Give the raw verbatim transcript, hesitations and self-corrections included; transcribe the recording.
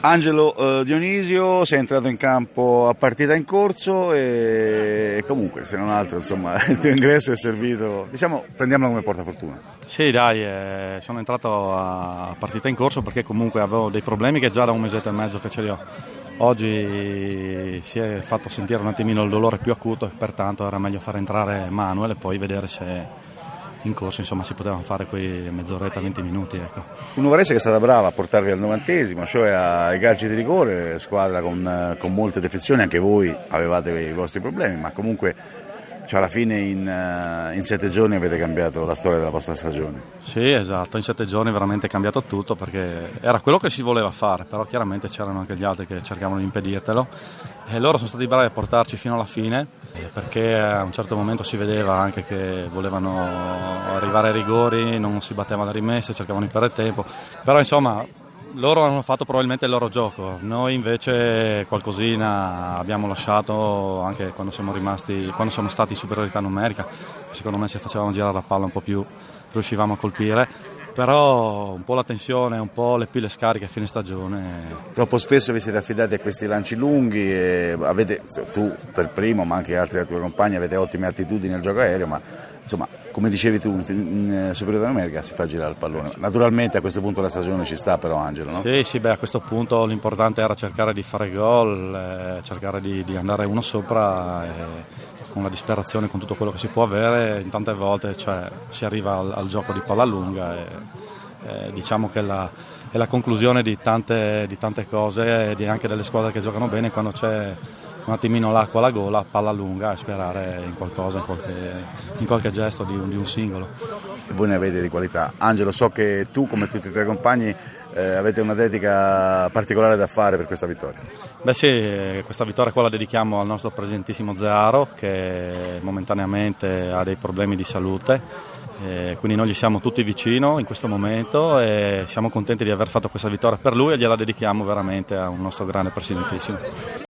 Angelo eh, Dionisio, sei entrato in campo a partita in corso e comunque, se non altro, insomma, il tuo ingresso è servito, diciamo, prendiamolo come portafortuna. Sì, dai, eh, sono entrato a partita in corso perché comunque avevo dei problemi che già da un mesetto e mezzo che ce li ho. Oggi si è fatto sentire un attimino il dolore più acuto e pertanto era meglio far entrare Manuel e poi vedere se in corso insomma si potevano fare quei mezz'oretta, venti minuti. Ecco. Un Varese che è stata brava a portarvi al novantesimo, cioè ai calci di rigore, squadra con, con molte defezioni, anche voi avevate i vostri problemi, ma comunque cioè alla fine in, in sette giorni avete cambiato la storia della vostra stagione. Sì, esatto, in sette giorni veramente è cambiato tutto perché era quello che si voleva fare, però chiaramente c'erano anche gli altri che cercavano di impedirtelo e loro sono stati bravi a portarci fino alla fine perché a un certo momento si vedeva anche che volevano arrivare ai rigori, non si battevano le rimesse, cercavano di perdere tempo, però insomma loro hanno fatto probabilmente il loro gioco, noi invece qualcosina abbiamo lasciato anche quando siamo rimasti, quando siamo stati in superiorità numerica, secondo me se facevamo girare la palla un po' più riuscivamo a colpire, però un po' la tensione, un po' le pile scariche a fine stagione. Troppo spesso vi siete affidati a questi lanci lunghi e avete, tu per primo ma anche altri tuoi compagni avete ottime attitudini nel gioco aereo, ma insomma come dicevi tu in superiorità numerica si fa girare il pallone. Naturalmente a questo punto della stagione ci sta però Angelo, no? Sì, sì, beh, a questo punto l'importante era cercare di fare gol, eh, cercare di, di andare uno sopra e con la disperazione, con tutto quello che si può avere, in tante volte cioè, si arriva al, al gioco di palla lunga e, e diciamo che la, è la conclusione di tante, di tante cose e di anche delle squadre che giocano bene quando c'è un attimino l'acqua alla gola, palla lunga e sperare in qualcosa, in qualche, in qualche gesto di un, di un singolo. Voi ne avete di qualità. Angelo, so che tu come tutti i tuoi compagni eh, avete un'atletica particolare da fare per questa vittoria. Beh sì, questa vittoria qua la dedichiamo al nostro presentissimo Zearo che momentaneamente ha dei problemi di salute, e quindi noi gli siamo tutti vicino in questo momento e siamo contenti di aver fatto questa vittoria per lui e gliela dedichiamo veramente a un nostro grande presidentissimo.